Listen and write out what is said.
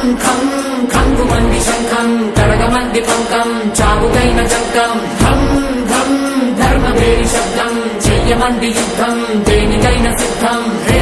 ఖం ఖంగుమంది శంఖం కడగమంది పంకం చావుకైన చంకం ధం ధం ధర్మవేరి శబ్దం చెయ్యమంది యుద్ధం దేనికైన సిద్ధం